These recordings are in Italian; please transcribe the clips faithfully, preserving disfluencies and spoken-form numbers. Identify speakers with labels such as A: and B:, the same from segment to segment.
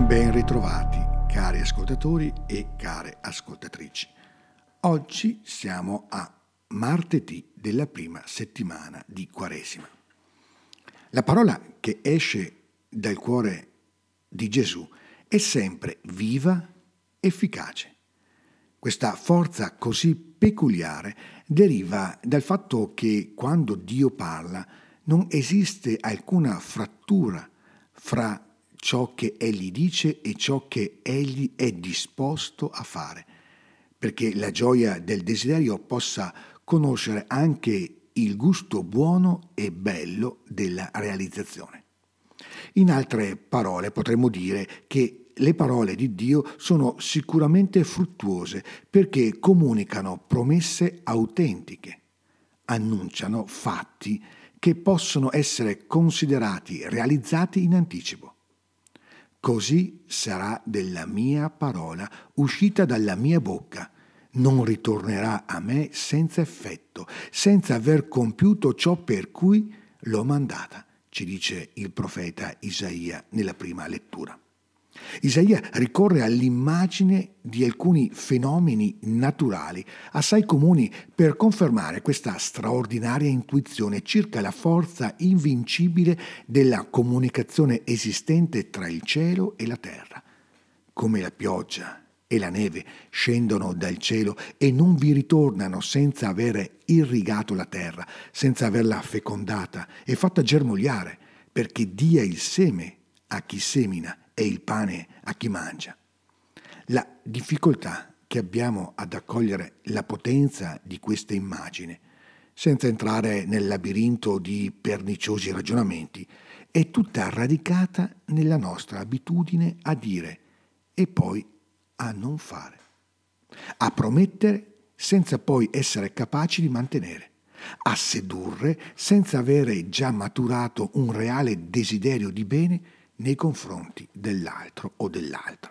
A: Ben ritrovati, cari ascoltatori e care ascoltatrici. Oggi siamo a martedì della prima settimana di Quaresima. La parola che esce dal cuore di Gesù è sempre viva, efficace. Questa forza così peculiare deriva dal fatto che quando Dio parla non esiste alcuna frattura fra ciò che Egli dice e ciò che Egli è disposto a fare, perché la gioia del desiderio possa conoscere anche il gusto buono e bello della realizzazione. In altre parole potremmo dire che le parole di Dio sono sicuramente fruttuose perché comunicano promesse autentiche, annunciano fatti che possono essere considerati realizzati in anticipo. Così sarà della mia parola uscita dalla mia bocca. Non ritornerà a me senza effetto, senza aver compiuto ciò per cui l'ho mandata, ci dice il profeta Isaia nella prima lettura. Isaia ricorre all'immagine di alcuni fenomeni naturali assai comuni per confermare questa straordinaria intuizione circa la forza invincibile della comunicazione esistente tra il cielo e la terra. Come la pioggia e la neve scendono dal cielo e non vi ritornano senza avere irrigato la terra, senza averla fecondata e fatta germogliare, perché dia il seme a chi semina e il pane a chi mangia. La difficoltà che abbiamo ad accogliere la potenza di questa immagine, senza entrare nel labirinto di perniciosi ragionamenti, è tutta radicata nella nostra abitudine a dire e poi a non fare, a promettere senza poi essere capaci di mantenere, a sedurre senza avere già maturato un reale desiderio di bene nei confronti dell'altro o dell'altra.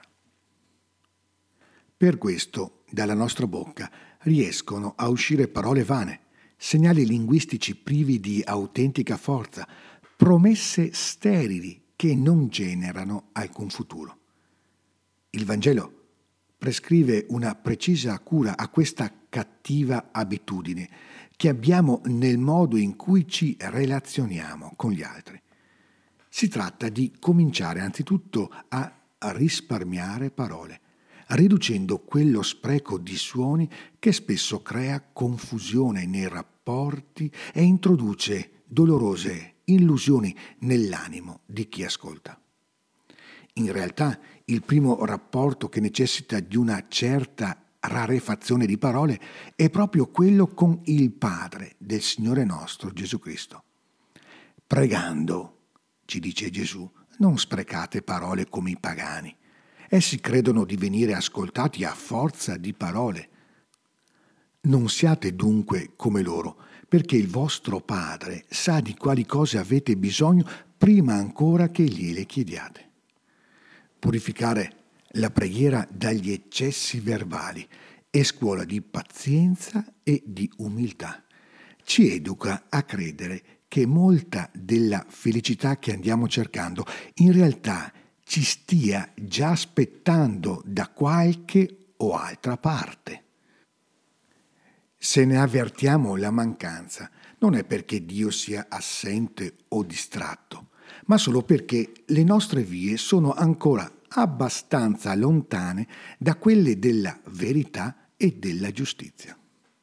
A: Per questo, dalla nostra bocca riescono a uscire parole vane, segnali linguistici privi di autentica forza, promesse sterili che non generano alcun futuro. Il Vangelo prescrive una precisa cura a questa cattiva abitudine che abbiamo nel modo in cui ci relazioniamo con gli altri. Si tratta di cominciare anzitutto a risparmiare parole, riducendo quello spreco di suoni che spesso crea confusione nei rapporti e introduce dolorose illusioni nell'animo di chi ascolta. In realtà, il primo rapporto che necessita di una certa rarefazione di parole è proprio quello con il Padre del Signore nostro Gesù Cristo. Pregando, ci dice Gesù, non sprecate parole come i pagani. Essi credono di venire ascoltati a forza di parole. Non siate dunque come loro, perché il vostro Padre sa di quali cose avete bisogno prima ancora che gliele chiediate. Purificare la preghiera dagli eccessi verbali è scuola di pazienza e di umiltà. Ci educa a credere che molta della felicità che andiamo cercando in realtà ci stia già aspettando da qualche o altra parte. Se ne avvertiamo la mancanza, non è perché Dio sia assente o distratto, ma solo perché le nostre vie sono ancora abbastanza lontane da quelle della verità e della giustizia.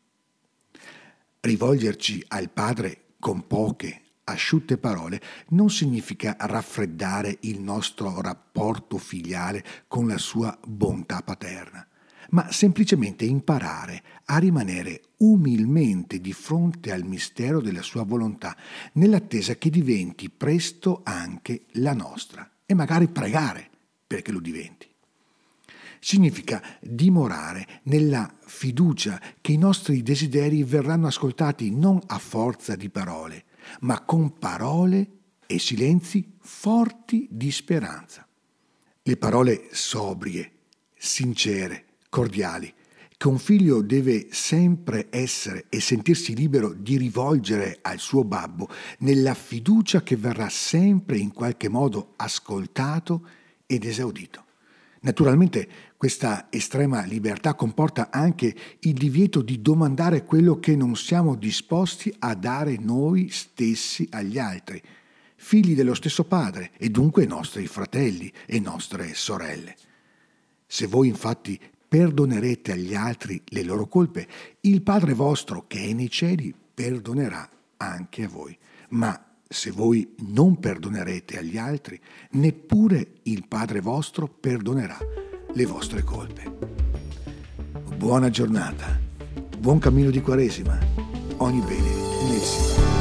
A: Rivolgerci al Padre con poche, asciutte parole non significa raffreddare il nostro rapporto filiale con la sua bontà paterna, ma semplicemente imparare a rimanere umilmente di fronte al mistero della sua volontà, nell'attesa che diventi presto anche la nostra, e magari pregare perché lo diventi. Significa dimorare nella fiducia che i nostri desideri verranno ascoltati non a forza di parole, ma con parole e silenzi forti di speranza. Le parole sobrie, sincere, cordiali, che un figlio deve sempre essere e sentirsi libero di rivolgere al suo babbo nella fiducia che verrà sempre in qualche modo ascoltato ed esaudito. Naturalmente questa estrema libertà comporta anche il divieto di domandare quello che non siamo disposti a dare noi stessi agli altri, figli dello stesso Padre e dunque nostri fratelli e nostre sorelle. Se voi infatti perdonerete agli altri le loro colpe, il Padre vostro che è nei cieli perdonerà anche a voi. Ma se voi non perdonerete agli altri, neppure il Padre vostro perdonerà le vostre colpe. Buona giornata, buon cammino di Quaresima, ogni bene nel Signore.